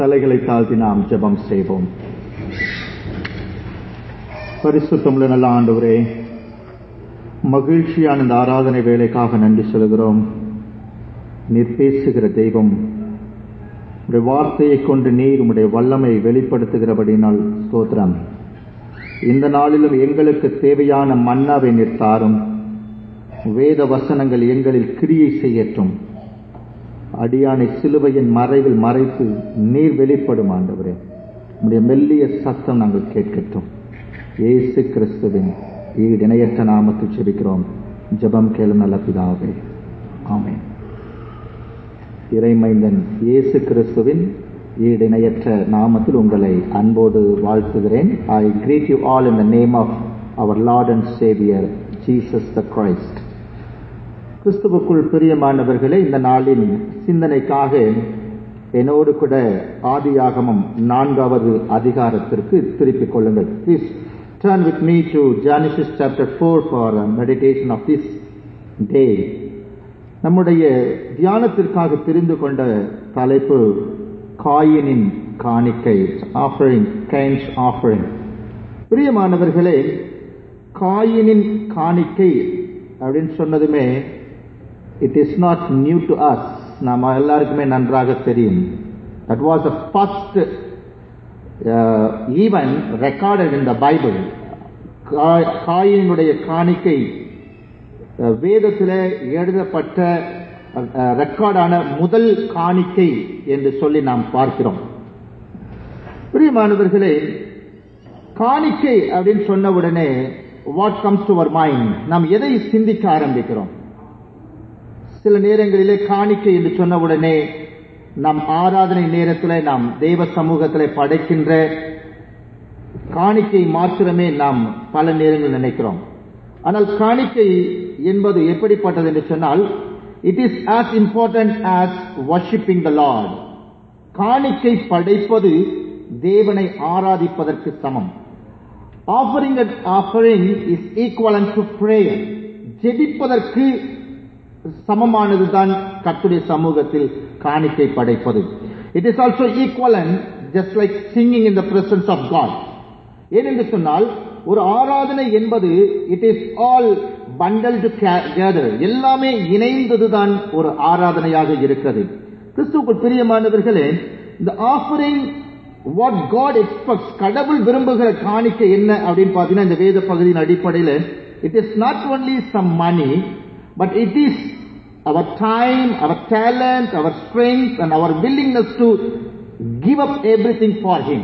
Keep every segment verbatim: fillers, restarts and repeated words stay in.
தலைகளை தாழ்த்தி நாம் ஜெபம் செய்வோம். பரிசுத்தமுள்ள நல்ல ஆண்டவரே, மகிழ்ச்சியான இந்த ஆராதனை வேலைக்காக நன்றி சொல்கிறோம். நீர் பேசுகிற தெய்வம், உடைய வார்த்தையை கொண்டு நீர் உடைய வல்லமை வெளிப்படுத்துகிறபடினால் ஸ்தோத்திரம். இந்த நாளிலும் எங்களுக்கு தேவையான மன்னாவை நீர் தாரும். வேத வசனங்கள் எங்களில் கிரியை செய்யட்டும். அடியானை சிலுவையின் மறைவில் மறைத்து நீர் வெளிப்படும் ஆண்டவரே. உடைய மெல்லிய சத்தம் நாங்கள் கேட்கட்டும். இயேசு கிறிஸ்துவின் ஈடிணையற்ற நாமத்தில் ஜெபிக்கிறோம். ஜெபம் கேளும் நல்ல பிதாவே, ஆமென். இறைமைந்தன் இயேசு கிறிஸ்துவின் ஈடிணையற்ற நாமத்தில் உங்களை அன்போடு வாழ்த்துகிறேன். I greet you all in the name of our Lord and Savior Jesus the Christ. கிறிஸ்துவுக்குள் பிரியமானவர்களே, இந்த நாளின் சிந்தனைக்காக என்னோடு கூட ஆதியாகமம் நான்காவது அதிகாரத்திற்கு திருப்பிக் கொள்ளுங்கள். Please turn with me to Genesis chapter four for a meditation of this day. நம்முடைய தியானத்திற்காக தெரிந்து கொண்ட தலைப்பு காயினின் காணிக்கை, offering, Cain's offering. பிரியமானவர்களே, காயினின் காணிக்கை அப்படின்னு சொன்னதுமே it is not new to us. நாம எல்லாருக்குமே நன்றாக தெரியும். That was the first uh, even recorded in the Bible. காயினுடைய காணிக்கை வேதத்தில் எழுதப்பட்ட ரெக்கார்டான முதல் காணிக்கை என்று சொல்லி நாம் பார்க்கிறோம். பிரியமானவர்களே, காணிக்கை அப்படின்னு சொன்ன உடனே what comes to our mind? நாம் எதை சிந்திக்க ஆரம்பிக்கிறோம்? சில நேரங்களிலே காணிக்கை என்று சொன்ன உடனே நாம் ஆராதனை நேரத்தில் நாம் தெய்வ சமூகத்தில் படைக்கின்ற காணிக்கை மாத்திரமே நாம் பல நேரங்கள் நினைக்கிறோம். ஆனால் காணிக்கை என்பது எப்படிப்பட்டது என்று சொன்னால், it is as important as worshipping the Lord. காணிக்கை படைப்பது தேவனை ஆராதிப்பதற்கு சமம். Offering an offering is equivalent to prayer. ஜெபிப்பதற்கு சமமானதுதான் கர்த்தருடைய சமூகத்தில் காணிக்கை படைப்பது. It is also equivalent just like singing in the presence of God. ஏனென்று சொன்னால், ஒரு ஆராதனை என்பது it is all bundled together. எல்லாமே இணைந்ததுதான் ஒரு ஆராதனையாக இருக்கிறது. கிறிஸ்துவுக்குள் பிரியமானவர்களே, இந்த offering what God expects, கடவுள் விரும்புகிற காணிக்கை என்ன அப்படின்னு பார்த்தீங்கன்னா, இந்த வேத பகுதியின் அடிப்படையில் it is not only some money, but it is our time, our talent, our strength and our willingness to give up everything for Him.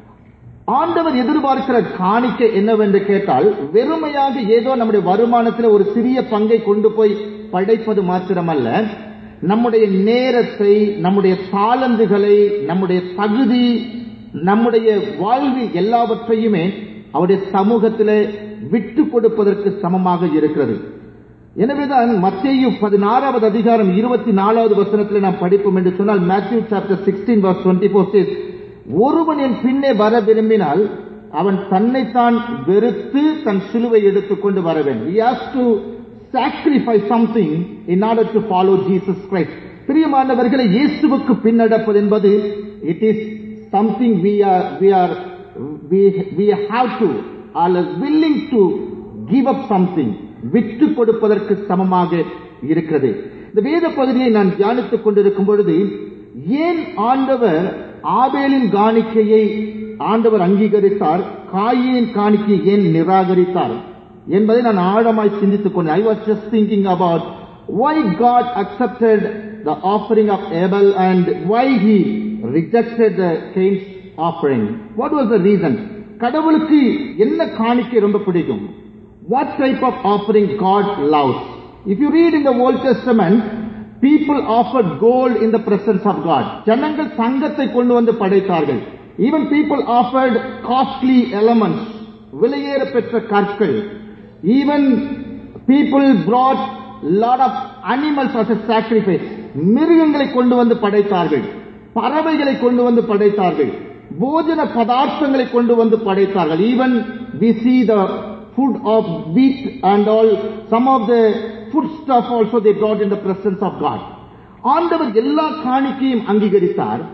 ஆண்டவர் எதிர்பார்க்கிற காணிக்கை என்னவென்று கேட்டால், வெறுமையாக ஏதோ நம்முடைய வருமானத்தில் ஒரு சிறிய பங்கை கொண்டு போய் படைப்பது மாத்திரமல்ல, நம்முடைய நேரத்தை, நம்முடைய தாளந்துகளை, நம்முடைய தகுதி, நம்முடைய வாழ்வு எல்லாவற்றையுமே அவருடைய சமூகத்தில் விட்டு கொடுப்பதற்கு சமமாக இருக்கிறது. எனவேதான் மத்தேயு பதினாறாவது அதிகாரம் இருபத்தி நாலாவது வசனத்தில் நாம் படிப்போம் என்று சொன்னால், Matthew chapter sixteen verse twenty-four says, ஒருவன் என் பின்னே வர விரும்பினால் அவன் தன்னைத்தான் வெறுத்து தன் சிலுவை எடுத்துக்கொண்டு வர வேண்டும். He has to sacrifice something in order to follow Jesus Christ. பிரியமானவர்களை, இயேசுவுக்கு பின்னடப்பது என்பது it is something we are we are we we have to are willing to give up something, விட்டு கொடுப்பதற்கு சமமாக இருக்கிறது. இந்த வேத பகுதியை நான் தியானித்துக் கொண்டிருக்கும் பொழுது, ஏன் ஆண்டவர் ஆபேலின் காணிக்கையை ஆண்டவர் அங்கீகரித்தார், காயினின் காணிக்கையை ஏன் நிராகரித்தார் என்பதை நான் ஆழமாய் சிந்தித்துக் கொண்டேன். I was just thinking about why God accepted the offering of Abel and why He rejected the Cain's offering. What was the reason? கடவுளுக்கு என்ன காணிக்கை ரொம்ப பிடிக்கும்? What type of offering God loves? If you read in the Old Testament, people offered gold in the presence of God. ஜனங்கள் தங்கத்தை கொண்டு வந்து படைத்தார்கள். Even people offered costly elements, விலையேற பெற்ற கற்கள். Even people brought lot of animals as a sacrifice. மிருகங்களை கொண்டு வந்து படைத்தார்கள், பறவைகளை கொண்டு வந்து படைத்தார்கள், போஜன பதார்த்தங்களை கொண்டு வந்து படைத்தார்கள். Even we see the food of wheat and all, some of the food stuff also they brought in the presence of God. ஆண்டவர் எல்லா காணிக்கையும் அங்கீகரித்தார்.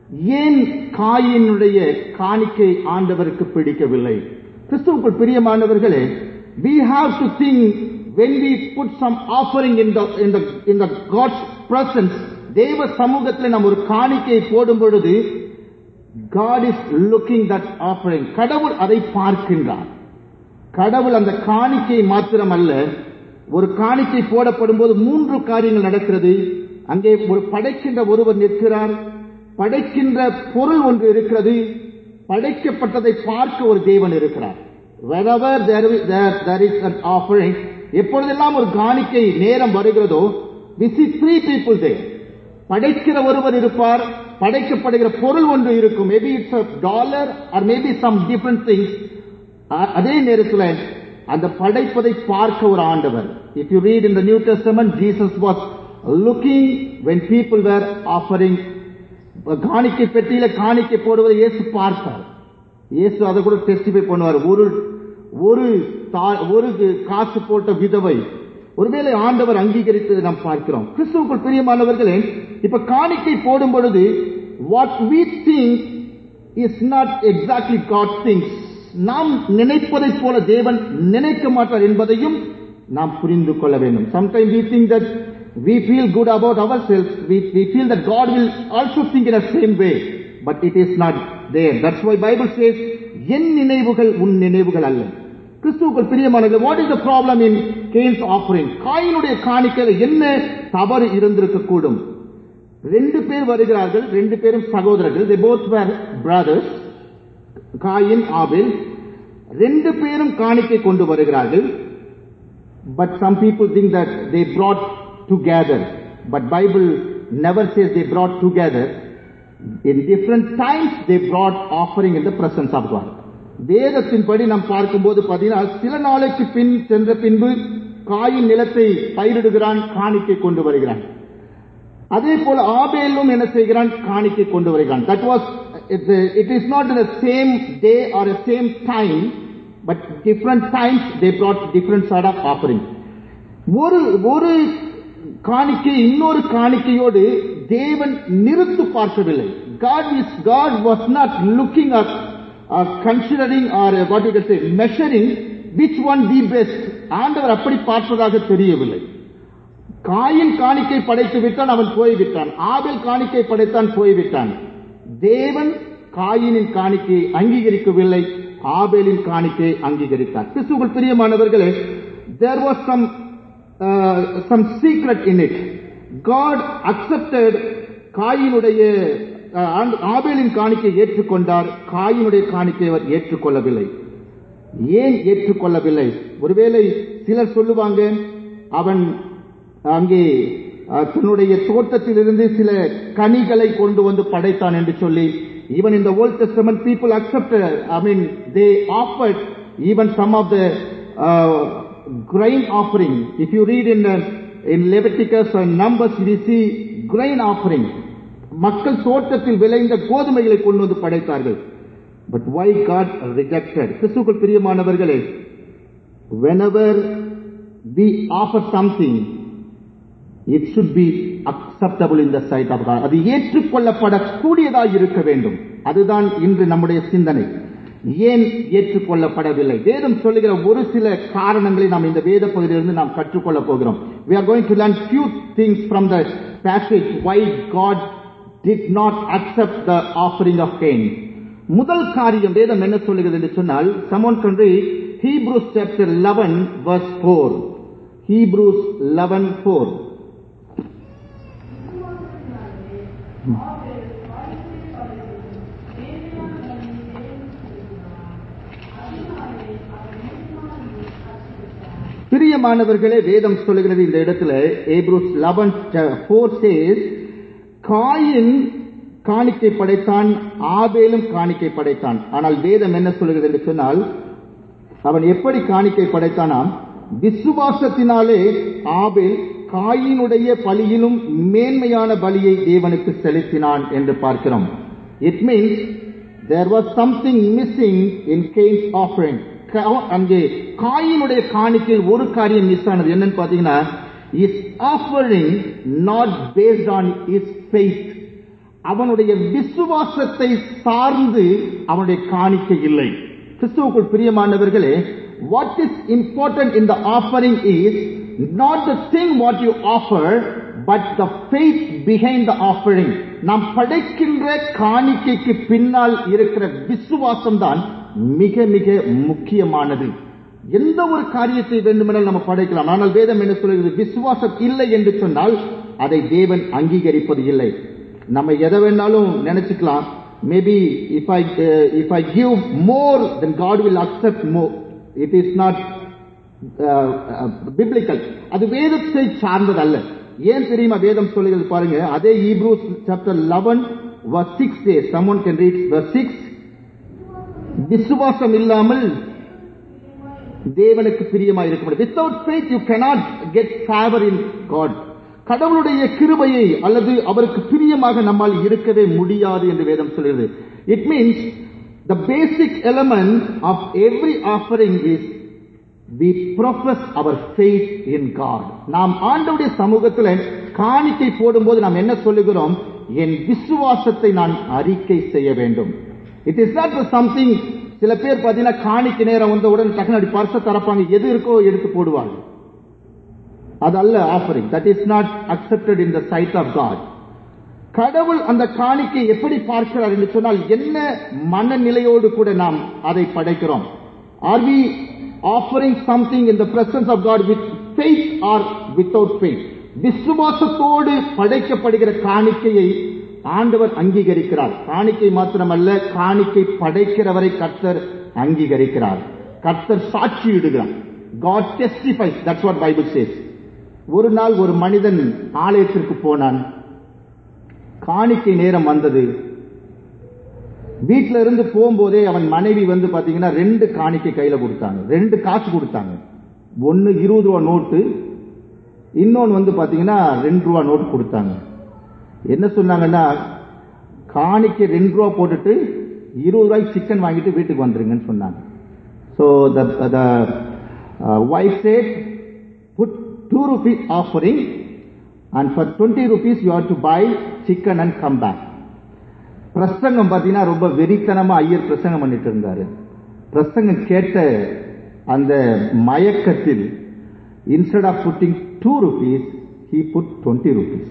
ஏன் காயினுடைய காணிக்கை ஆண்டவருக்கு பிடிக்கவில்லை? கிறிஸ்துவுக்குள் பிரியமானவர்களே, we have to think when we put some offering in the in the in the God's presence, தேவ சமூகத்தில் நாம் ஒரு காணிக்கையை போடும் பொழுது God is looking that offering. கடவுள் அதை பார்க்கின்றார். கடவுள் அந்த காணிக்கை மாத்திரம் அல்ல, ஒரு காணிக்கை போடப்படும் போது மூன்று காரியங்கள் நடக்கிறது. அங்கே ஒரு படைக்கின்ற ஒருவர் நிற்கிறார், படைக்கின்ற பொருள் ஒன்று இருக்கிறது, படைக்கப்பட்டதை பார்க்க ஒரு தேவன் இருக்கிறார். wherever there is, there, there is an offering, எப்பொழுதெல்லாம் ஒரு காணிக்கை நேரம் வருகிறதோ we see three people there. படைக்கிற ஒருவர் இருப்பார், படைக்கப்படுகிற பொருள் ஒன்று இருக்கும், maybe it's a dollar or maybe some different things. அதே நேரத்தில் அந்த படைப்பதை பார்க்க ஒரு ஆண்டவர். if you read in the New Testament, Jesus was looking when people were offering. காணிக்கை பெட்டியில காணிக்கை போடுவதை இயேசு பார்த்தார். இயேசு அதை கூட டெஸ்டிஃபை பண்ணுவார். ஒரு ஒரு ஒரு காசு போட்ட விதவை ஒருவேளை ஆண்டவர் அங்கீகரித்ததை நாம் பார்க்கிறோம். கிறிஸ்துவுக்குள் பிரியமானவர்களே, இப்ப காணிக்கை போடும் பொழுது what we think is not exactly God thinks. நாம் நினைப்பதை போல தேவன் நினைக்க மாட்டார் என்பதையும் நாம் புரிந்து கொள்ள வேண்டும். sometimes we think that we feel good about ourselves, we, we feel that God will also think in the same way, but it is not there. That's why Bible says என் நினைவுகள் உன் நினைவுகள் அல்ல. கிறிஸ்துவுக்குள் பிரியமானவர்களே, what is the problem in Cain's offering? காயினுடைய காணிக்கையில என்ன தவறு இருந்திருக்க கூடும்? ரெண்டு பேர் வருகிறார்கள், ரெண்டு பேரும் சகோதரர்கள். they both were brothers, Cain Abel. ரெண்டு பேரும் காணிக்கை கொண்டு வருகிறார்கள். but some people think that they brought together, but Bible never says they brought together. in different times they brought offering in the presence of God. வேதத்தின்படி நாம் பார்க்கும்போது பார்த்தீங்கன்னா, சில நாளைக்கு பின் சென்ற பின்பு காயின் நிலத்தை பயிரிடுகிறான், காணிக்கை கொண்டு வருகிறான். அதே போல ஆபேலும் என்ன செய்கிறான்? காணிக்கை கொண்டு வருகிறான். that was it is not in the same day or the same time, but different times they brought different sort of offering. ஒரு ஒரு காணிக்கை இன்னொரு காணிக்கையோடு தேவன் நிறுத்து பார்க்கவில்லை. God is God was not looking at or considering or what you can say measuring which one the best. ஆண்டவர் அப்படி பார்ப்பதாக தெரியவில்லை. காயின் காணிக்கை படைத்து விட்டான், அவன் போய்விட்டான். ஆபேல் காணிக்கை படைத்தான், போய்விட்டான். தேவன் காயினின் காணிக்கையை அங்கீகரிக்கவில்லை, ஆபேலின் காணிக்கையை அங்கீகரித்தார். கிறிஸ்துவுக்குள் பிரியமானவர்களே, there was some uh, some secret in it. God accepted காயினுடைய ஆபேலின் காணிக்கை ஏற்றுக்கொண்டார், காயினுடைய காணிக்கை அவர் ஏற்றுக்கொள்ளவில்லை. ஏன் ஏற்றுக்கொள்ளவில்லை? ஒருவேளை சிலர் சொல்லுவாங்க, அவன் அங்கே தன்னுடைய தோட்டத்திலிருந்து சில கனிகளை கொண்டு வந்து படைத்தான் என்று சொல்லி. even in the Old Testament people accepted, I mean they offered even some of the uh, grain offering. if you read in uh, in Leviticus and Numbers, we see grain offering. மக்கள் தோட்டத்தில் விளைந்த கோதுமைகளை கொண்டு வந்து படைத்தார்கள். but why God rejected? கிறிஸ்துவுக்குள் பிரியமானவர்களே, whenever we offer something, it should be acceptable in the sight of God. அது ஏற்றுக்கொள்ளப்படக்கூடியதாக இருக்க வேண்டும். அதுதான் இன்று நம்முடைய சிந்தனை. ஏன் ஏற்றுக்கொள்ளப்படவில்லை? வேதம் சொல்லுகிற ஒரு சில காரணங்களை நாம் இந்த வேத பகுதியிலிருந்து நாம் கற்றுக்கொள்ள போகிறோம். we are going to learn few things from the passage why God did not accept the offering of Cain. முதல் காரியம் வேதம் என்ன சொல்லுகிறது என்று சொன்னால், someone can read Hebrews chapter eleven verse four. Hebrews eleven four. பிரியமானவர்களே, வேதம் சொல்லுகிறது இந்த இடத்துல Hebrews eleven four says, Cain காணிக்கை படைத்தான், ஆபேலும் காணிக்கை படைத்தான். ஆனால் வேதம் என்ன சொல்லுகிறது என்று சொன்னால், அவன் எப்படி காணிக்கை படைத்தானாம்? விசுவாசத்தினாலே ஆபேல் காயினுடைய பலியிலும் மேன்மையான பலியை தேவனுக்கு செலுத்தினான் என்று பார்க்கிறோம். It means there was something missing in Cain's offering. அங்கே காயினுடைய காணிக்கையில் ஒரு காரியம் மிஸ் ஆனது. என்னன்னு பாத்தீங்கன்னா, is offering not based on his faith. அவனுடைய விசுவாசத்தை சார்ந்து அவனுடைய காணிக்கை இல்லை. கிறிஸ்துவுக்குள் பிரியமானவர்களே, what is important in the offering is not the thing what you offer, but the faith behind the offering. நாம் படைக்கின்ற காணிக்கைக்கு பின்னால் இருக்கிற விசுவாசம் தான் மிக மிக முக்கியமானது. எந்த ஒரு காரியத்தை வேண்டுமென்றால் நம்ம படைக்கலாம், ஆனால் வேதம் என்ன சொல்கிறது? விசுவாசம் இல்லை என்று சொன்னால் அதை தேவன் அங்கீகரிப்பது இல்லை. நம்ம எதை வேணாலும் நினைச்சுக்கலாம், maybe if I if I give more then God will accept more. It is not biblical. அது வேதத்தை சார்ந்தது அல்ல. ஏன் தெரியுமா வேதம் சொல்லுகிறது பாருங்க, அதே Hebrews chapter eleven verse six says, someone can read verse six, விசுவாசம் இல்லாமல் தேவனுக்கு பிரியமாய் இருக்க முடியாது. Without faith you cannot get favor in God. கடவுளுடைய கிருபையை அல்லது அவருக்கு பிரியமாக நம்மால் இருக்கவே முடியாது என்று வேதம் சொல்கிறது. It means the basic element of every offering is we profess our faith in God. நாம் ஆண்டவருடைய சமூகத்தில் காணிக்கை போடும்போது நாம் என்ன சொல்லுகிறோம்? என் விசுவாசத்தை நான் அறிக்கை செய்ய வேண்டும். It is not something. சில பேர் பார்த்தீங்கன்னா காணிக்கை நேரம் வந்தவுடன் டக்குனு பர்ச தரப்பாங்க, எது இருக்கோ எடுத்து போடுவாங்க. அது அல்ல offering. That is not accepted in the sight of God. கடவுள் அந்த காணிக்கை எப்படி பார்க்கிறார் என்று சொன்னால், என்ன மனநிலையோடு கூட நாம் அதை படைக்கிறோம்? Are we offering something in the presence of God with faith or without faith? விசுவாசத்தோடு படைக்கப்படுகிற காணிக்கையை ஆண்டவர் அங்கீகரிக்கிறார். காணிக்கை மாத்திரமல்ல, காணிக்கை படைக்கிறவரை கர்த்தர் அங்கீகரிக்கிறார். கர்த்தர் சாட்சியிடுகிறார். God testifies. That's what Bible says. ஒரு நாள் ஒரு மனிதன் ஆலயத்திற்கு போனான். காணிக்கை நேரம் வந்தது. வீட்டில இருந்து போகும்போதே அவன் மனைவி வந்து பாத்தீங்கன்னா ரெண்டு காணிக்கை கையில கொடுத்தாங்க, ரெண்டு காசு கொடுத்தாங்க. ஒன்னு இருபது ரூபா நோட்டு, இன்னொன்னு வந்து பாத்தீங்கன்னா ரெண்டு ரூபா நோட்டு கொடுத்தாங்க. என்ன சொன்னாங்கன்னா, காணிக்கை ரெண்டு ரூபா போட்டுட்டு இருபது ரூபாய்க்கு சிக்கன் வாங்கிட்டு வீட்டுக்கு வந்துருங்கன்னு சொன்னாங்க. So the the uh, wife said, put two rupees offering and for twenty rupees you have to buy chicken and come back. பிரசங்கம் பார்த்தீங்கன்னா ரொம்ப வெறித்தனமா ஐயர் பிரசங்கம் பண்ணிட்டு இருந்தாரு. பிரசங்கம் கேட்ட அந்த மயக்கத்தில் instead of putting two rupees he put twenty rupees.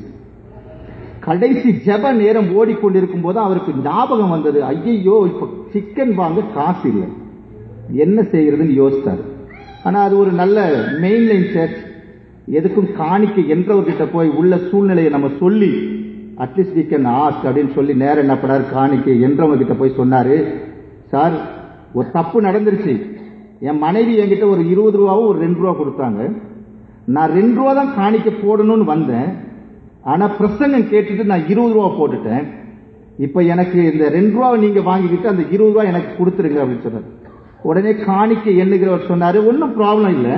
கடைசி ஜெப நேரம் ஓடிக்கொண்டிருக்கும் போது அவருக்கு ஞாபகம் வந்தது, ஐயோ இப்ப சிக்கன் வாங்க காசு இல்லை, என்ன செய்யறதுன்னு யோசித்தார். ஆனா அது ஒரு நல்ல மெயின்லைன் சர்ச். எதுக்கும் காணிக்கை என்றவர்கிட்ட போய் உள்ள சூழ்நிலையை நம்ம சொல்லி அட்லீஸ்ட் வி கேன் ஆஸ்க் அப்படின்னு சொல்லி நேரம் என்ன பண்ணாரு, காணிக்கை என்றவங்க கிட்ட போய் சொன்னாரு, சார் ஒரு தப்பு நடந்துருச்சு, என் மனைவி என்கிட்ட ஒரு இருபது ரூபாவும் ஒரு ரெண்டு ரூபா கொடுத்தாங்க, நான் ரெண்டு ரூபா தான் காணிக்கை போடணும்னு வந்தேன், ஆனா பிரசங்கம் கேட்டுட்டு நான் இருபது ரூபா போட்டுட்டேன், இப்ப எனக்கு இந்த ரெண்டு ரூபா நீங்க வாங்கிக்கிட்டு அந்த இருபது ரூபா எனக்கு கொடுத்துருங்க அப்படின்னு சொன்னார். உடனே காணிக்கை எண்ணுகிறவர் சொன்னாரு, ஒன்னும் ப்ராப்ளம் இல்லை,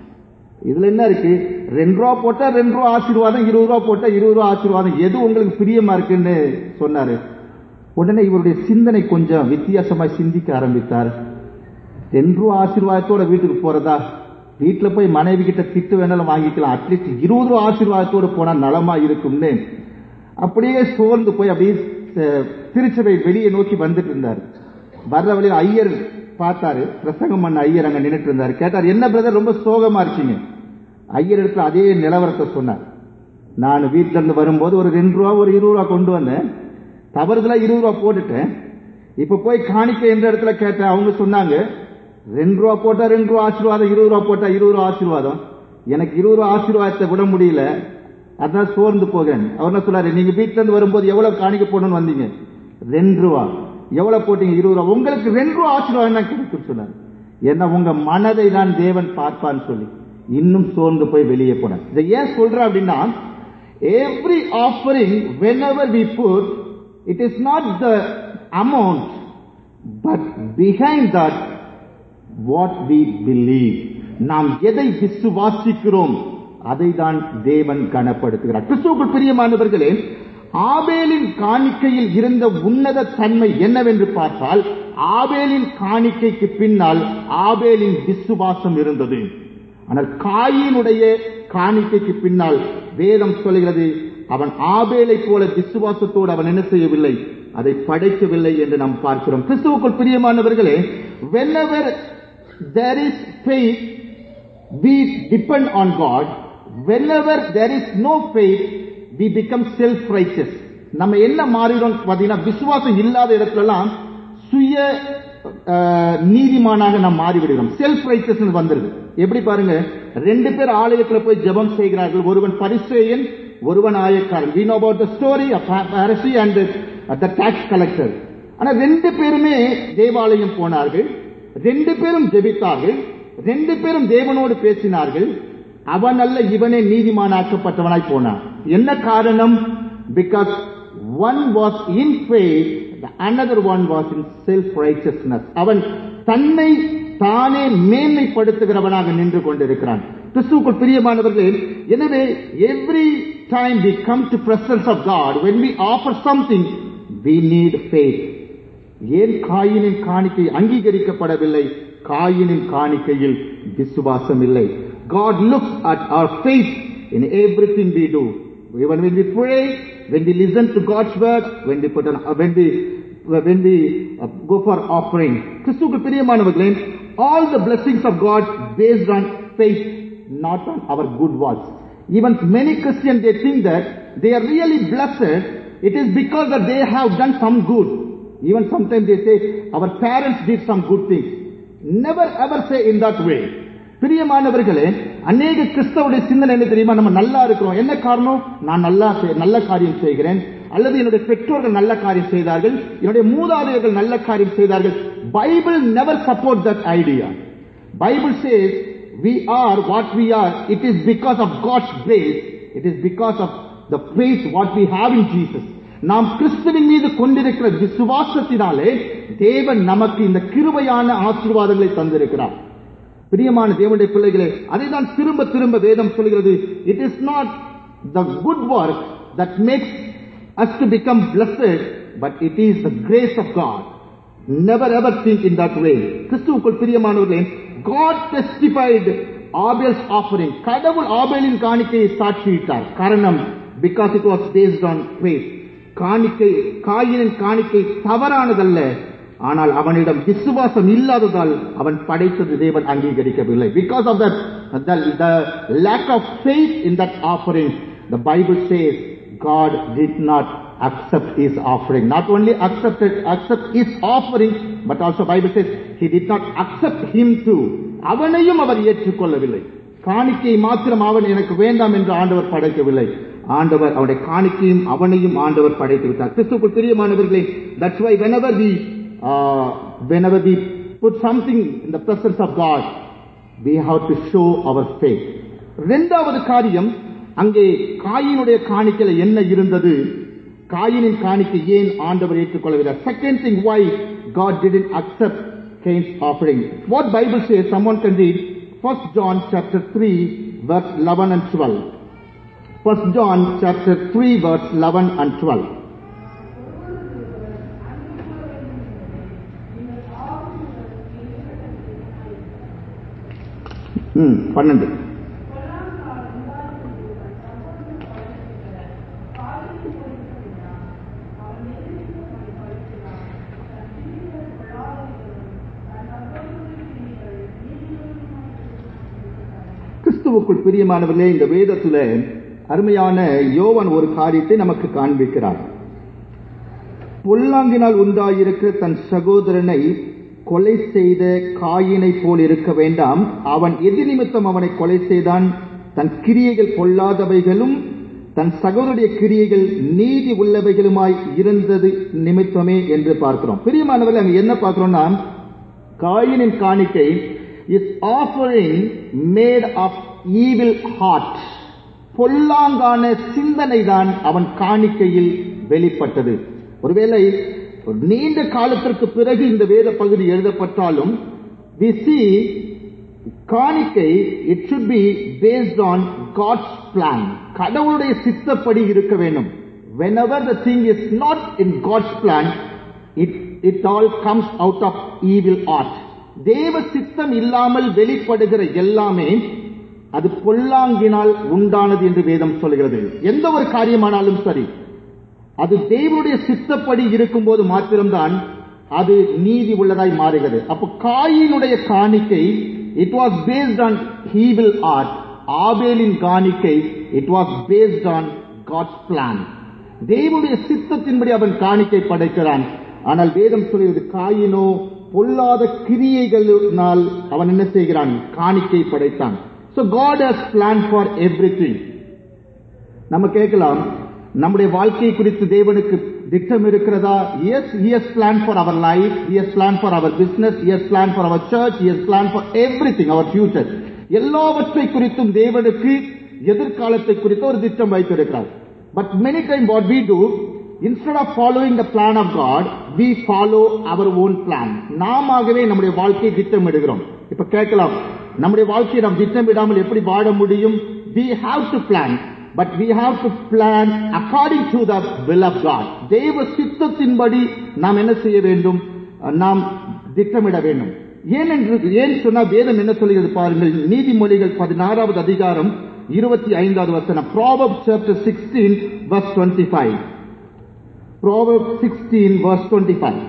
இதுல என்ன இருக்கு, ரெண்டு ரூபா போட்டா ரெண்டு ரூபா ஆசீர்வாதம், இருபது ரூபா போட்டா இருபது ரூபா ஆசீர்வாதம், எது உங்களுக்கு பிரியமா இருக்குன்னு சொன்னாரு. உடனே இவருடைய சிந்தனை கொஞ்சம் வித்தியாசமாய் சிந்திக்க ஆரம்பித்தார். ரெண்டு ரூபா ஆசீர்வாதத்தோட வீட்டுக்கு போறதா, வீட்டுல போய் மனைவி கிட்ட திட்டு வேணாலும் வாங்கிக்கலாம், அட்லீஸ்ட் இருபது ரூபா ஆசீர்வாதத்தோடு போனா நலமா இருக்கும்னு அப்படியே சோர்ந்து போய் அப்படியே திருச்சபை வெளியே நோக்கி வந்துட்டு இருந்தார். வர்ற வழியில் ஐயர் பார்த்தாரு, பிரசங்கம் பண்ண ஐயர் அங்க நின்றுட்டு இருந்தாரு. கேட்டார், என்ன பிரதர் ரொம்ப சோகமா இருக்கீங்க? ஐயர் இடத்துல அதே நிலவரத்தை சொன்னார். நான் வீட்டுல இருந்து வரும்போது ஒரு ரெண்டு ரூபா ஒரு இருபது ரூபா கொண்டு வந்தேன், தவறுதலா இருபது ரூபா போட்டுட்டேன், இப்ப போய் காணிக்கை என்ற இடத்துல கேட்டேன், அவங்க சொன்னாங்க ரெண்டு ரூபா போட்டா ரெண்டு ரூபா ஆசீர்வாதம், இருபது ரூபா போட்டா இருபது ரூபா ஆசீர்வாதம், எனக்கு இருபது ரூபா ஆசீர்வாதத்தை விட முடியல, அதான் சோர்ந்து போகிறேன். அவர் என்ன சொன்னாரு, நீங்க வீட்டுல இருந்து வரும்போது எவ்வளவு காணிக்கை போடணும்னு வந்தீங்க? ரெண்டு ரூபா. எவ்வளவு போட்டீங்க? இருபது ரூபா. உங்களுக்கு ரெண்டு ரூபா ஆசீர்வாதம் தான் கிடைக்கும் சொன்னார். ஏன்னா உங்க மனதை தான் தேவன் பார்ப்பான்னு சொல்லி இன்னும் சோர்ந்து போய் வெளியே போனார். இதை ஏன் சொல்ற அப்படின்னா, every offering whenever we put, it is not the amount but behind that what we believe. நாம் எதை விசுவாசிக்கிறோம் அதை தான் தேவன் கனப்படுத்துகிறார். கிறிஸ்துவுக்குள் பிரியமானவர்களே, ஆபேலின் காணிக்கையில் இருந்த உன்னத தன்மை என்னவென்று பார்த்தால், ஆபேலின் காணிக்கைக்கு பின்னால் ஆபேலின் விசுவாசம் இருந்தது. ஆனால் காயினுடைய காணிக்கைக்கு பின்னால் வேதம் சொல்கிறது, அவன் ஆபேலை போல விசுவாசத்தோடு அவன் என்ன செய்யவில்லை, அதை படைக்கவில்லை என்று நாம் பார்க்கிறோம். கிறிஸ்துவுக்குள் பிரியமானவர்களே, whenever there is faith we depend on God, whenever there is no faith we become self righteous. நம்ம என்ன மாறிடும் பாத்தீங்கன்னா, விசுவாசம் இல்லாத இடத்துலலாம் சுய நீதிமானாக நாம் மாறிவிடுகிறோம். செல்ஃப் ரைச்சஸ்னஸ் வந்துருது. எப்படி பாருங்க, ரெண்டு பேர் ஆலயத்தில் போய் ஜெபம் செய்கிறார்கள். ஒருவன் பரிசேயன், ஒருவன் ஆயக்காரன். we know about the story of Pharisee and the, the tax collector. ஆனா ரெண்டு பேருமே தேவாலயம் போனார்கள், ரெண்டு பேரும் ஜெபித்தார்கள், ரெண்டு பேரும் தேவனோடு பேசினார்கள். அவன் அல்ல இவனே நீதிமானாக்கப்பட்டவனாய் போனான். என்ன காரணம்? Because one was in faith, the another one was in self righteousness. அவன் தன்னை தானே மேன்மைப்படுத்துகிறவனாக நின்று கொண்டிருக்கிறான். கிறிஸ்துவுக்குள் பிரியமானவர்களே, எனவே every time we come to presence of God, when we offer something, we need faith. ஏன் காயினின் காணிக்கை அங்கீகரிக்கப்படவில்லை? காயினின் காணிக்கையில் விசுவாசம் இல்லை. God looks at our faith in everything we do. Even when we pray, when we listen to God's word, when we put on, when we when we uh, go for offering. கிறிஸ்துவுக்குள் பிரியமானவர்களே, all the blessings of God based on faith, not on our good works. Even many Christians, they think that they are really blessed, it is because that they have done some good. Even sometimes they say our parents did some good things. Never ever say in that way. பிரியமானவர்களே, அநேக கிறிஸ்தவருடைய சிந்தனை என்ன தெரியுமா? நம்ம நல்லா இருக்கிறோம், என்ன காரணம்? நான் நல்லா நல்ல காரியம் செய்கிறேன், அல்லது என்னுடைய பெற்றோர்கள் நல்ல காரியம் செய்தார்கள், என்னுடைய மூதாதையர்கள் நல்ல காரியம் செய்தார்கள். Bible never support that idea. Bible says we are what we are, it is because of God's grace, it is because of the faith what we have in Jesus. நாம் கிறிஸ்துவின் மீது கொண்டிருக்கிற விசுவாசத்தினாலே தேவன் நமக்கு இந்த கிருபையான ஆசீர்வாதங்களை தந்திருக்கிறார். பிரியமான தேவனுடைய பிள்ளைகளே, அதை தான் திரும்ப திரும்ப வேதம் சொல்கிறது. It is not the good work that makes us to become blessed, but it is the grace of God. Never ever think in that way. கிறிஸ்துவுக்குள் பிரியமானவர்களே, God testified Abel's offering. கடவுள் ஆபேலின் காணிக்கையை சாட்சியிட்டார். காரணம், because it was based on faith. காணிக்கை, காயினின் காணிக்கை தவறானதல்ல, ஆனால் அவனிடம் விசுவாசம் இல்லாததால் அவன் படைத்தது தேவன் அங்கீகரிக்கவில்லை. Because of that, the, the lack of faith in that offering, the Bible says God did not accept his offering. Not only accepted accept his offering, but also Bible says he did not accept him too. அவனையும் அவர் ஏற்றுக்கொள்ளவில்லை. காணிக்கை மாத்திரம் அவன் எனக்கு வேண்டாம் என்று ஆண்டவர் படைக்கவில்லை. ஆண்டவர் அவருடைய காணிக்கையும் அவனையும் ஆண்டவர் படைத்து விட்டார். கிறிஸ்துவுக்குள் பிரியமானவர்களே, that's why whenever we uh, whenever we put something in the presence of God, we have to show our faith. இரண்டாவது காரியம், அங்கே காயினுடைய காணிக்கையில என்ன இருந்தது? காயினின் காணிக்கை ஏன் ஆண்டவர் ஏற்றுக்கொள்ளவில்லை? Second thing, why God didn't accept Cain's offering. What Bible says, someone can read First John chapter three verse eleven and twelve. First John chapter three verse eleven and twelve. Hmm, பன்னெண்டு. கிறிஸ்துவுக்குள் பிரியமானவர்களே, இந்த வேதத்துல அருமையான யோவான் ஒரு காரியத்தை நமக்கு காண்பிக்கிறார். பொல்லாங்கினால் உண்டாயிருக்கிற தன் சகோதரனை கொலை செய்த காயினை போல் இருக்க வேண்டாம். அவன் எது நிமித்தம் அவனை கொலை செய்தான்? தன் கிரியைகள் பொல்லாதவைகளும் தன் சகோதரனுடைய கிரியைகள் நீதி உள்ளவைகளுமாய் இருந்தது நிமித்தமே என்று பார்க்கிறோம். பிரியமானவர்கள், அங்க என்ன பார்க்கிறோம்னா, காயினின் காணிக்கை is offering made of evil heart. பொல்லாங்கான சிந்தனை தான் அவன் காணிக்கையில் வெளிப்பட்டது. ஒருவேளை நீண்ட காலத்திற்கு பிறகு இந்த வேத பகுதி எழுதப்பட்டாலும் we see காணிக்கை it should be based on God's plan. கடவுளுடைய சித்தப்படி இருக்க வேண்டும். Whenever the thing is not in God's plan, it it all comes out of evil art. தேவ சித்தம் இல்லாமல் வெளிப்படுகிற எல்லாமே அது பொல்லாங்கினால் உண்டானது என்று வேதம் சொல்கிறது. எந்த ஒரு காரியமானாலும் சரி, அது தேவனுடைய சித்தப்படி இருக்கும்போது மாத்திரம்தான் அது நீதி உள்ளதாய் மாறுகிறது. அப்போ காயினுடைய காணிக்கை it was based on evil art. ஆபேலின் காணிக்கை it was based on God's plan. தேவனுடைய சித்தத்தின்படி அவன் காணிக்கை படைக்கிறான். ஆனால் வேதம் சொல்கிறது காயினோ பொல்லாத கிரியைகளினால் அவன் என்ன செய்கிறான்? காணிக்கை படைத்தான். So God has planned for everything. நம்ம கேட்கலாம், நம்முடைய வாழ்க்கை குறித்து தேவனுக்கு திட்டம் இருக்கிறதா? Yes, he has planned for our life, he has planned for our business, he has planned for our church, he has planned for everything, our future. எல்லாவற்றை குறித்தும் தேவனுக்கு எதிர்காலத்தை குறித்து ஒரு திட்டம் வைத்திருக்கிறார். But many times what we do, instead of following the plan of God, we follow our own plan. நாமாகவே நம்முடைய வாழ்க்கையை திட்டமிடுகிறோம். இப்ப கேட்கலாம், நம்முடைய வாழ்க்கையை நாம் திட்டமிடாமல் எப்படி வாழ முடியும்? We have to plan, but we have to plan according to the will of God. தேவ சித்தத்தின்படி நாம் என்ன செய்ய வேண்டும்? நாம் திட்டமிட வேண்டும். ஏன் என்று ஏன் சொன்னா வேதம் என்ன சொல்கிறது பாருங்கள். நீதிமொழிகள் பதினாறாவது அதிகாரம் இருபத்தி ஐந்தாவது வசனம். Proverbs chapter sixteen verse twenty-five. Proverbs sixteen verse twenty-five.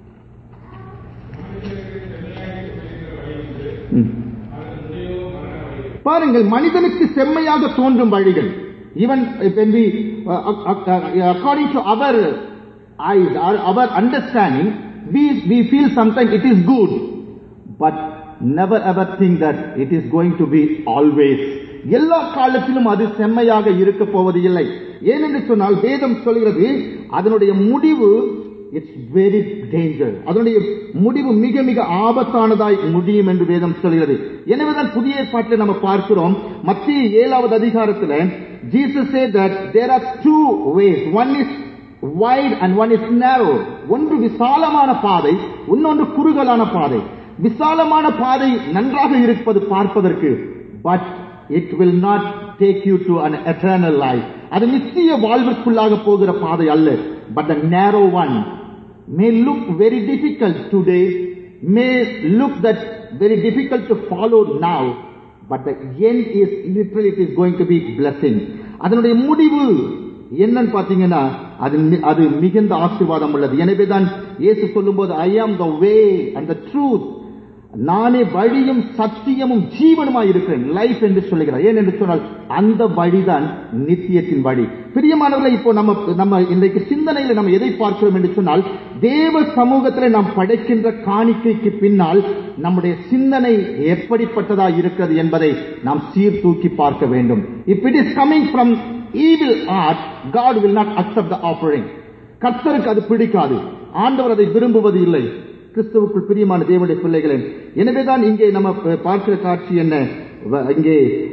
பாருங்கள், மனிதனுக்கு செம்மையாக தோன்றும் வழிகள், even when we uh, uh, according to our eyes, our, our understanding, we we feel sometimes it is good, but never ever think that it is going to be always. எல்லா காலத்திலும் அது செம்மையாக இருக்க போவது இல்லை. ஏனென்று சொன்னால் வேதம் சொல்கிறது அதனுடைய முடிவு இட்ஸ் வெரி டேஞ்சர். அதனுடைய முடிவு மிக மிக ஆபத்தானதாய் முடியும் என்று வேதம் சொல்கிறது. எனவேதான் புதிய ஏற்பாட்டில் நம்ம பார்க்கிறோம், மத்திய ஏழாவது அதிகாரத்தில் Jesus said that there are two ways, one is wide and one is narrow. ஒன்று விசாலமான பாதை, இன்னொன்று குறுகலான பாதை. விசாலமான பாதை நன்றாக இருப்பது பார்ப்பதற்கு, but it will not take you to an eternal life. அது நித்திய வாழ்வுக்குள்ளாக போகிற பாதை அல்ல. But the narrow one may look very difficult today, may look that very difficult to follow now, but the end is literally it is going to be blessing. அதனுடைய முடிவு என்னன்னு பாத்தீங்கன்னா அது அது மிகுந்த ஆசீர்வாதம் உள்ளது. எனவேதான் இயேசு சொல்லும்போது I am the way and the truth, நானே வழியும் சத்தியமும் ஜீவனுமாய் இருக்கிறேன், லைஃப் என்று சொல்லுகிறார். ஏன் என்று சொன்னால் அந்த வழிதான் நித்தியத்தின் வழி. பிரியமானவர்களே, இப்போ நம்ம நம்ம இன்றைக்கு சிந்தனையில நம்ம எதை பார்க்கிறோம் என்று சொன்னால், தேவ சமூகத்தில் நாம் படைக்கின்ற காணிக்கைக்கு பின்னால் நம்முடைய சிந்தனை எப்படிப்பட்டதா இருக்கிறது என்பதை நாம் சீர்தூக்கி பார்க்க வேண்டும். If it is coming from evil heart, God will not accept the offering. கர்த்தருக்கு அது பிடிக்காது, ஆண்டவர் அதை விரும்புவது இல்லை. கிறிஸ்துவுக்குள் பிரியமான தேவனுடைய பிள்ளைகளே, எனவேதான் இங்கே நம்ம பார்க்கிற காட்சி என்ன? இங்கே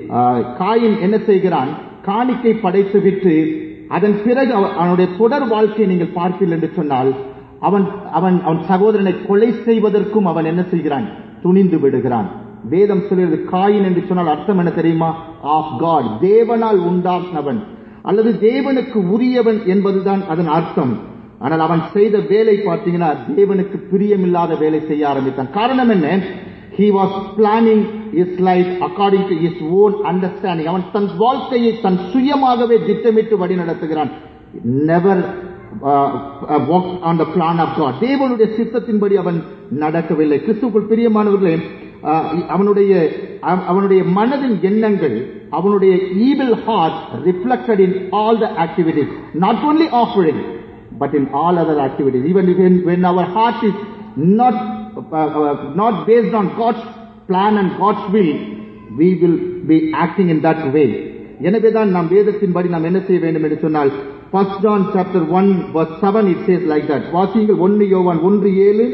காயின் என்ன செய்கிறான்? காணிக்கை படைத்து விட்டு அதன் பிறகு அவனுடைய தொடர் வாழ்க்கையை நீங்கள் பார்ப்பீர்கள் என்று சொன்னால், அவன் அவன் அவன் சகோதரனை கொலை செய்வதற்கும் அவன் என்ன செய்கிறான்? துணிந்து விடுகிறான். வேதம் சொல்கிறது காயின் என்று சொன்னால் அர்த்தம் என்ன தெரியுமா? ஆஃப் காட், தேவனால் உண்டானவன் அல்லது தேவனுக்கு உரியவன் என்பதுதான் அதன் அர்த்தம். ஆனால் அவன் செய்த வேலை பார்த்தீங்கன்னா தேவனுக்கு பிரியமில்லாத வேலை செய்ய ஆரம்பித்தான். காரணம் என்ன? he was planning his life according to his own understanding. அவன் தன் வாழ்க்கையை தன் சுயமாகவே திட்டமிட்டு வழி நடத்துகிறான். never uh, uh, walked on the plan of God. தேவனுடைய சித்தத்தின்படி அவன் நடக்கவில்லை. கிறிஸ்துவுக்குள் பிரியமானவர்களே, அவனுடைய அவனுடைய மனதின் எண்ணங்கள், அவனுடைய evil heart reflected in all the activities, not only offering but in all other activities. Even when, when our heart is not uh, uh, not based on God's plan and God's will, we will be acting in that way. எனவேதான் நாம் வேதத்தின்படி நாம் என்ன செய்ய வேண்டும் என்று சொன்னால், First John chapter one verse seven it says like that. வாசியுங்கள். ஒன்று யோவான் ஒன்று ஏழு.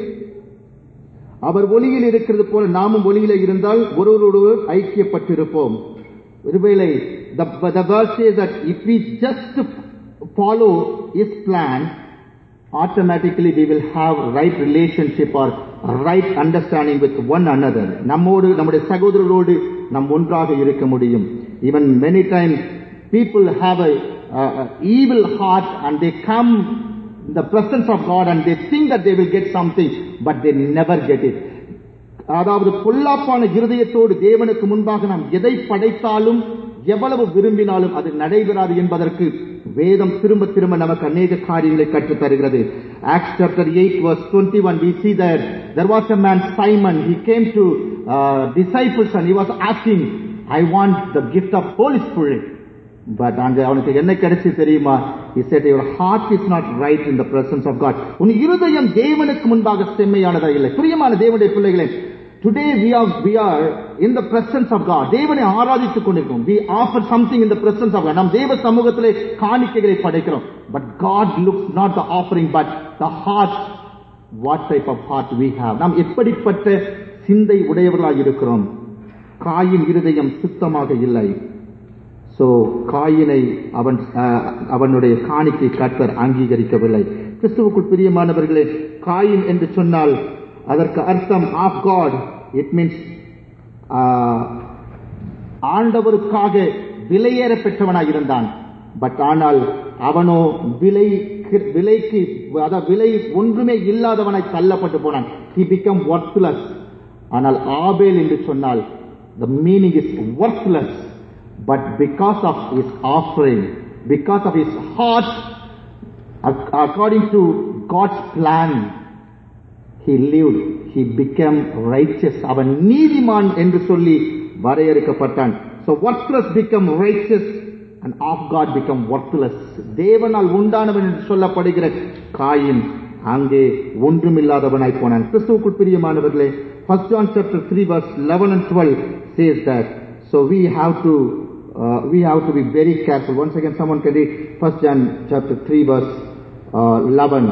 அவர் ஒளியில் இருக்கிறது போல நாமும் ஒளியிலே இருந்தால் ஒருவரோடொருவர் ஐக்கியப்பட்டிருப்போம். ஒருவேளை the the verse says that if we just follow his plan, automatically we will have right relationship or right understanding with one another. நம்மோடு நம்முடைய சகோதரரோடு நாம் ஒன்றாக இருக்க முடியும். Even many times people have a, a, a evil heart and they come in the presence of God and they think that they will get something, but they never get it. அதாவது பொல்லாப்பான இருதயத்தோடு தேவனுக்கு முன்பாக நாம் எதை படைத்தாலும் எவ்வளவு விரும்பினாலும் அது நடைபெறாது என்பதற்கு வேதம் திரும்ப திரும்ப நமக்கு அநேக காரியங்களை கற்றுத் தருகிறது. Acts chapter eight verse twenty-one, we see that there was a man Simon. He came to uh, disciples and he was asking, I want the gift of Holy Spirit. But அங்க அவனுக்கு என்ன கிடைச்சு தெரியுமா? He said, your heart is not right in the presence of God. உன் இருதயம் தேவனுக்கு முன்பாக செம்மையானதா இல்லை. பிரியமான தேவனுடைய பிள்ளைகளே, today we are we are in the presence of God. தேவனை ஆராதித்துக் கொண்டிருக்கிறோம். We offer something in the presence of God. நாம் தேவ சமூகத்திலே காணிக்கைகளை படைக்கிறோம். But God looks not the offering but the heart. What type of heart we have? நாம் எப்படிப்பட்ட சிந்தை உடையவர்களாக இருக்கிறோம்? காயின் இருதயம் சுத்தமாக இல்லை. சோ காயினை அவன் அவனுடைய காணிக்கை கர்த்தர் அங்கீகரிக்கவில்லை. கிறிஸ்துவுக்குள் பிரியமானவர்களே, காயின் என்று சொன்னால் அதற்கு அர்த்தம் ஆஃப் காட். இட் மீன்ஸ் ஆண்டவருக்காக விலையேற பெற்றவனாக இருந்தான். பட் ஆனால் அவனோ விலை விலைக்கு அதாவது விலை ஒன்றுமே இல்லாதவனாய் தள்ளப்பட்டு போனான். he became worthless. ஆனால் ஆபேல் என்று சொன்னால் the meaning is worthless, but because of his offering, because of his heart, according to God's plan, he lived, he became righteous. அவன் நீதிமான் என்று சொல்லி வரையறுக்கப்பட்டான். So worthless become righteous and of God become worthless. தேவனால் உண்டானவன் என்று சொல்லப்படுகிற coin அங்கே ஒன்றுமில்லாதவனாய் போனான். கிறிஸ்துவுக்குள் பிரியமானவர்களே, First John chapter three verse eleven and twelve says that. So we have to uh, we have to be very careful. Once again, someone can read First John chapter three verse uh, eleven.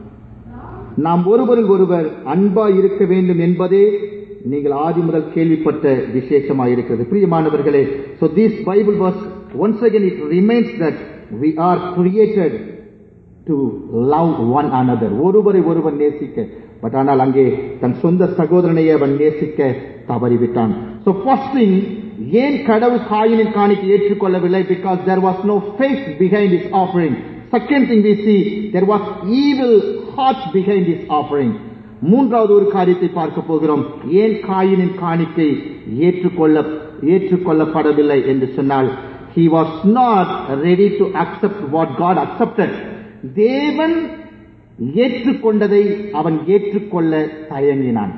நாம் ஒருவரில் ஒருவர் அன்பா இருக்க வேண்டும் என்பதே நீங்கள் ஆதி முதல் கேள்விப்பட்ட விசேஷமாக இருக்கிறது. பிரியமானவர்களே, so this Bible verse once again it remains that we are created to love one another. ஒருவரை ஒருவர் நேசிக்க. பட் ஆனால் அங்கே தன் சொந்த சகோதரனையே அவன் நேசிக்க தவறிவிட்டான். So first thing, ஏன் கடவுள் காயினின் காணிக்கை ஏற்றுக்கொள்ளவில்லை? Because there was no faith behind his offering. Second thing we see, there was evil heart behind his offering. மூன்றாவது ஒரு காரியத்தை பார்க்க போகிறோம். ஏன் காயினின் காணிக்கை ஏற்றுக்கொள்ள ஏற்றுக்கொள்ளப்படவில்லை என்று சொன்னால், he was not ready to accept what God accepted. தேவன் ஏற்றுக்கொண்டதை அவன் ஏற்றுக்கொள்ள தயங்கினான்.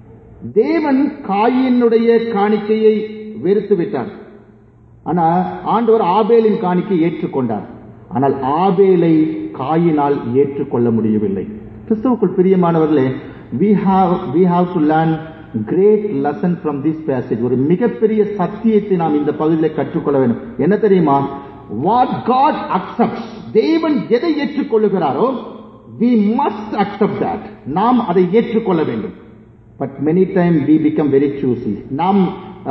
தேவன் காயினுடைய காணிக்கையை வெறுத்து விட்டார். ஆனால் ஆண்டவர் ஆபேலின் காணிக்கையை ஏற்றுக்கொண்டார். ஆனால் ஆபேலை காயினால் ஏற்றுக்கொள்ள முடியவில்லை. கிறிஸ்துவுக்குள் பிரியமானவர்களே, we have we have to learn great lesson from this passage. ஒரு மிகப்பெரிய சத்தியத்தை நாம் இந்த பகுதியில் கற்றுக்கொள்ள வேண்டும். என்ன தெரியுமா? What God accepts, தேவன் எதை ஏற்றுக்கொள்ளுகிறாரோ we must accept that. நாம் அதை ஏற்றுக்கொள்ள வேண்டும். But many times we become very choosy. நாம்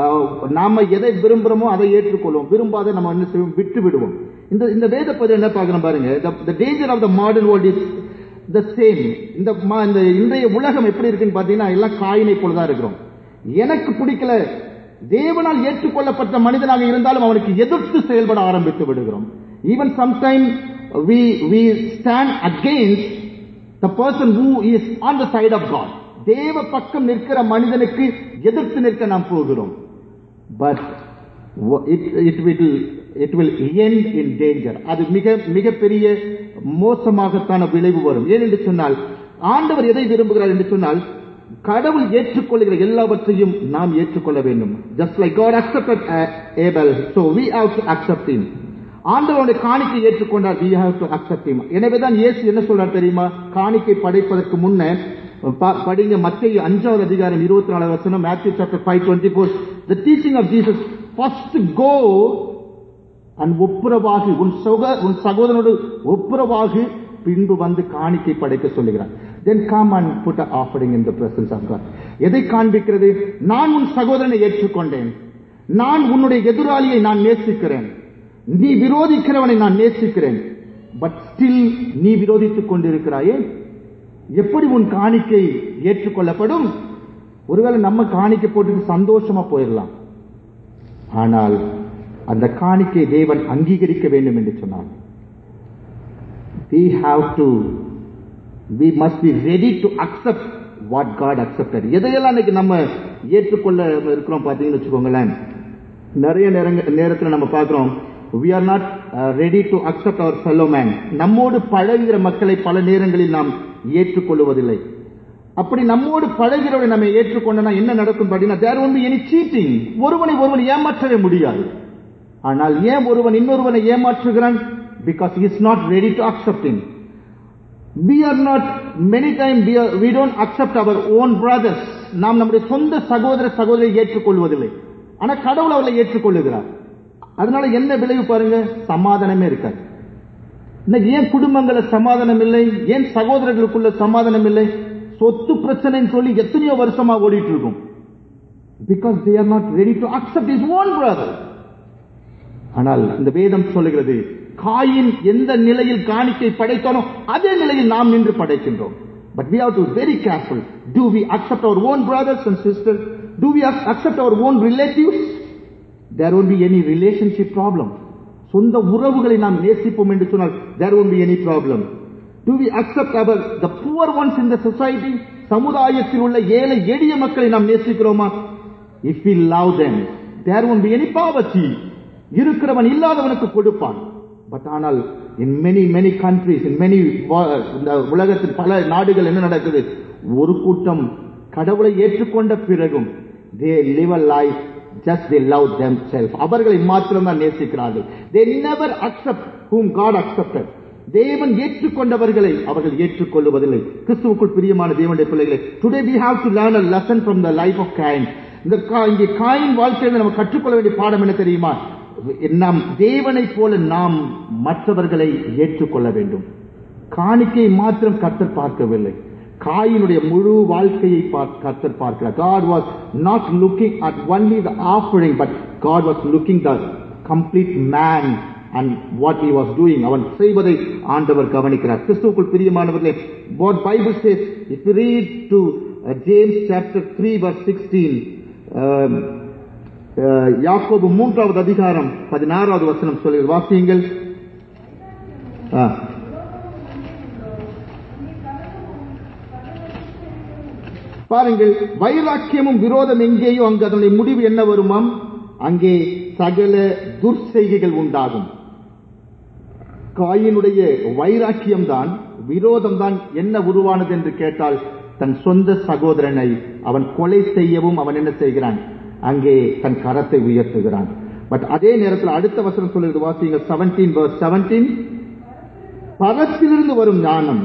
நாம எதை விரும்புறோமோ அதை ஏற்றுக்கொள்வோம், விரும்பாத நம்ம என்ன செய்வோம்? விட்டு விடுவோம். இந்த இந்த வேத பகுதியில் என்ன பார்க்கிறோம் பாருங்க. the danger of the modern world is the same. இந்த இன்றைய உலகம் எப்படி இருக்குன்னு பார்த்தீங்கன்னா எல்லாம் காயினை போலதான் இருக்கிறோம். எனக்கு பிடிக்கல, தேவனால் ஏற்றுக்கொள்ளப்பட்ட மனிதனாக இருந்தாலும் அவனுக்கு எதிர்த்து செயல்பட ஆரம்பித்து விடுகிறோம். Even sometime we we stand against the person who is on the side of God. தேவ பக்கம் நிற்கிற மனிதனுக்கு எதிர்த்து நிற்க நாம் போகிறோம். But it it will it will end in danger. அது மிக மிகப்பெரிய மோசமாகத்தான விளைவு வரும். ஏனென்று சொன்னால், ஆண்டவர் எதை விரும்புகிறார் என்று சொன்னால், கடவுள் ஏற்றுக்கொள்கிற எல்லாவற்றையும் நாம் ஏற்றுக்கொள்ள வேண்டும். Just like God accepted Abel, so we have to accept him. ஆண்டவருடைய காணிக்கை ஏற்றுக்கொண்டார், we have to accept him. எனவேதான் இயேசு என்ன சொல்றார் தெரியுமா? காணிக்கை படைப்பதற்கு முன்ன படிங்க மத்தேயு அஞ்சாவது அதிகாரம் இருபத்தி நாலாவது வசனம், Matthew chapter five twenty-four. The teaching of Jesus, first go and ஒப்புரவாகு, உன் சக உன் சகோதரனோடு ஒப்புரவாகு, பின்பு வந்து காணிக்கை படைக்க சொல்லுகிறார். Then come and put an offering in the presence of God. எதை காண்பிக்கிறது? நான் உன் சகோதரனை ஏற்றுக்கொண்டேன், நான் உன்னுடைய எதிராளியை நான் நேசிக்கிறேன், நீ விரோதிக்கிறவனை நான் நேசிக்கிறேன். பட் ஸ்டில் நீ விரோதித்துக் கொண்டிருக்கிறாயே, எப்படி உன் காணிக்கை ஏற்றுக்கொள்ளப்படும்? ஒருவேளை நம்ம காணிக்கை போட்டு சந்தோஷமா போயிடலாம், ஆனால் அந்த காணிக்கை தேவன் அங்கீகரிக்க வேண்டும் என்று சொன்னார். we have to we must be ready to accept what God accepted. எதையெல்லாம் இன்னைக்கு நம்ம ஏற்றுக்கொள்ள இருக்கிறோம் பார்த்தீங்கன்னு வச்சுக்கோங்களேன். நிறைய நேரத்தில் நம்ம பார்க்கிறோம், we are not uh, ready to accept our fellow man. நம்மோடு பழகுகிற மக்களை பல நேரங்களில் நாம் ஏற்றுக்கொள்வதில்லை. அப்படி நம்மோடு பழகிறவரை நம்ம ஏற்றுக்கொண்டனா என்ன நடக்கும் பார்த்தீங்கன்னா, there won't be any cheating. ஒருவனை ஒருவன் ஏமாற்றவே முடியாது. ஆனால் ஏன் ஒருவன் இன்னொருவனை ஏமாற்றுகிறான்? Because he is not ready to accept him. We are not, many times we, are, we don't accept our own brothers. நாம் நம்முடைய சொந்த சகோதர சகோதரியை ஏற்றுக்கொள்வதில்லை. ஆனா கடவுள் அவளை ஏற்றுக்கொள்ளுகிறார். அதனால என்ன விளைவு பாருங்க, சமாதானமே இருக்காது. இன்னைக்கு ஏன் குடும்பங்கள சமாதானம் இல்லை, ஏன் சகோதரர்களுக்குள்ள சமாதானம் இல்லை? சொத்து பிரச்சனைன்னு சொல்லி எத்தனையோ வருஷமா ஓடிட்டு இருக்கும். Because they are not ready to accept his own brother. ஆனால் இந்த வேதம் சொல்லுகிறது, காயின் எந்த நிலையில் காணிக்கை படைத்தானோ அதே நிலையில் நாம் நின்று படைக்கின்றோம். But we have to be very careful. Do we accept our own brothers and sisters? Do we accept our own relatives? There won't be any relationship problem. சொந்த உறவுகளை நாம் நேசிப்போம் என்று சொன்னால் there won't be any problem. Do we accept our the poor ones in the society? சமுதாயத்தில் உள்ள ஏழை எளிய மக்களை நாம் நேசிக்கிறோமா? If we love them, there won't be any poverty. இருக்கிறவன் இல்லாதவனுக்கு கொடுப்பான். பட் ஆனால் in many many countries, in many உலகத்தின் பல நாடுகள் என்ன நடக்குது? ஒரு கூட்டம் கடவுளை ஏற்றுக்கொண்ட பிறகும் they live a life just they love themselves. அவர்களை மாத்திரம் தான் நேசிக்கிறார்கள். They never accept whom God accepted. தேவன் ஏற்றுக்கொண்டவர்களை அவர்கள் ஏற்றுக்கொள்வதில்லை. கிறிஸ்துவுக்குள் பிரியமான தேவனுடைய பிள்ளைகளே, today we have to learn a lesson from the life of Cain. இந்த இங்கே காயின் வாழ்க்கையில் நம்ம கற்றுக்கொள்ள வேண்டிய பாடம் என்ன தெரியுமா? நாம் தேவனை போல நாம் மற்றவர்களை ஏற்றுக்கொள்ள வேண்டும். காணிக்கையை மாத்திரம் கர்த்தர் பார்க்கவில்லை, காயினுடைய முழு வாழ்க்கையை கர்த்தர் பார்க்கிறார். God was not looking at only the offering, but God was looking the complete man and what he was doing. அவன் செய்வதை ஆண்டவர் கவனிக்கிறார். கிறிஸ்துவுக்குள் பிரியமானவர்களே, what Bible says, if you read to uh, James chapter three verse sixteen, uh, யாக்கோபு மூன்றாவது அதிகாரம் பதினாறாவது வசனம் சொல்லி வாசியுங்கள். பாருங்கள், வைராக்கியமும் விரோதம் எங்கேயோ அங்கு அதனுடைய முடிவு என்ன வருமாம்? அங்கே சகல துர்செய்கைகள் உண்டாகும். காயினுடைய வைராக்கியம் தான், விரோதம் தான் என்ன உருவானது என்று கேட்டால், தன் சொந்த சகோதரனை அவன் கொலை செய்யவும் அவன் என்ன செய்கிறான்? அங்கே தன் கரத்தை உயர்த்துகிறான். பட் அதே நேரத்தில் அடுத்த வசனம் சொல்லுகிறது, வாசிங்க seventeen verse seventeen, பரத்திலிருந்து வரும் ஞானம்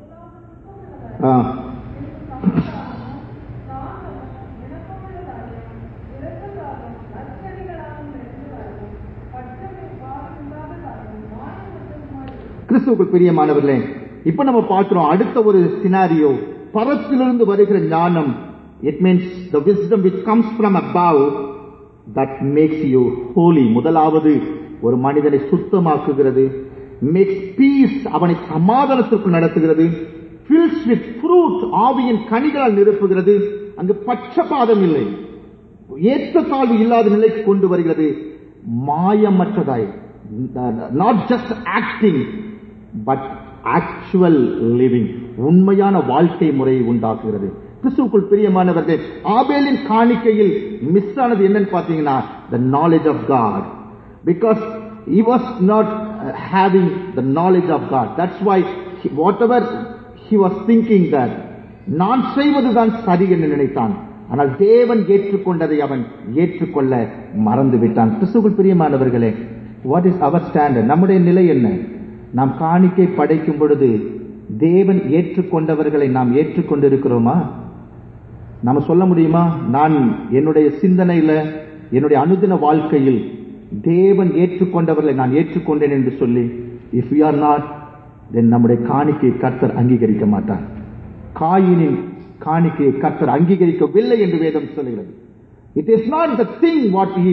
கிறிஸ்துவுக்குள் பிரியமானவர்களே, இப்ப நம்ம பார்க்கிறோம் அடுத்த ஒரு சினாரியோ, பரத்திலிருந்து வருகிற ஞானம். It means the wisdom which comes from above that makes you holy. முதலாவது ஒரு மனிதனை சுத்தமாக்குகிறது, makes peace, அவனை சமாதானத்திற்கு நடத்துகிறது, fills with fruit, ஆவியின் கனிகளால் நிரப்புகிறது, அங்கு பட்சபாதம் இல்லை, ஏற்றத்தாழ்வு இல்லாத நிலைக்கு கொண்டு வருகிறது, மாயமற்றதாய், not just acting but actual living, உண்மையான வாழ்க்கை முறையை உண்டாக்குகிறது. கிறிஸ்துவுக்குள் பிரியமானவர்களே, ஆபேலின் காணிக்கையில் மிஸ் ஆனது என்னன்னு பாத்தீங்கன்னா, the knowledge of God, because he was not having the knowledge of God. That's why he, whatever he was thinking that நான் செய்வதுதான் சரி என்று நினைத்தான். ஆனால் தேவன் ஏற்றுக்கொண்டதை அவன் ஏற்றுக்கொள்ள மறந்து விட்டான். கிறிஸ்துவுக்குள் பிரியமானவர்களே, what is our standard? நம்முடைய நிலை என்ன? நாம் காணிக்கை படைக்கும் பொழுது தேவன் ஏற்றுக்கொண்டவர்களை நாம் ஏற்றுக்கொண்டிருக்கிறோமா? நாம சொல்ல முடியுமா, நான் என்னுடைய சிந்தனையில என்னுடைய அனுதின வாழ்க்கையில் தேவன் ஏற்றுக்கொண்டவர்களை நான் ஏற்றுக்கொண்டேன் என்று சொல்லி? If you are not, then நம்முடைய காணிக்கையை கர்த்தர் அங்கீகரிக்க மாட்டார். காயினின் காணிக்கையை கர்த்தர் அங்கீகரிக்கவில்லை என்று வேதம் சொல்கிறது. It is not the thing what he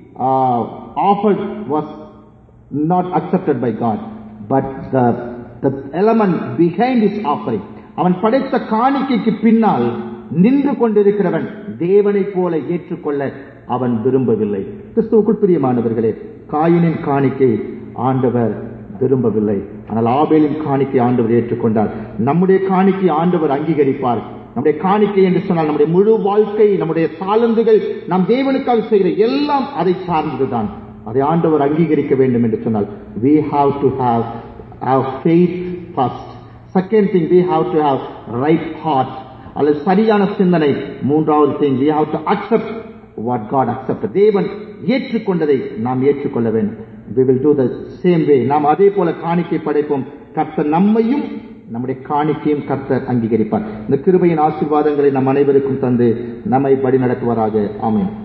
offered was not accepted by God, but the the element behind his offering. அவன் படைத்த காணிக்கைக்கு பின்னால் நின்று கொண்டிருக்கிறவன் தேவனை போல ஏற்றுக்கொள்ள அவன் விரும்பவில்லை. கிறிஸ்துவுக்குள் பிரியமானவர்களே, காயினின் காணிக்கை ஆண்டவர் விரும்பவில்லை, ஆனால் ஆபேலின் காணிக்கை ஆண்டவர் ஏற்றுக்கொண்டார். நம்முடைய காணிக்கை ஆண்டவர் அங்கீகரிப்பார், நம்முடைய காணிக்கை என்று சொன்னால் நம்முடைய முழு வாழ்க்கை, நம்முடைய தாளந்துகள், நாம் தேவனுக்காக செய்கிற எல்லாம் அதை சார்ந்ததுதான். அதை ஆண்டவர் அங்கீகரிக்க வேண்டும் என்று சொன்னால் we have to have our faith first. Second thing, we have to have right heart, அல்லது சரியான சிந்தனை. மூன்றாவது thing, we have to accept what God accepted. தேவன் ஏற்றுக்கொண்டதை நாம் ஏற்றுக்கொள்ள வேண்டும். We will do the same way. நாம் அதே போல காணிக்கை படைப்போம். கர்த்தர் நம்மையும் நம்முடைய காணிக்கையும் கர்த்தர் அங்கீகரிப்பார். இந்த கிருபையின் ஆசீர்வாதங்களை நம் அனைவருக்கும் தந்து நம்மை வழி நடத்துவாராக. ஆமென்.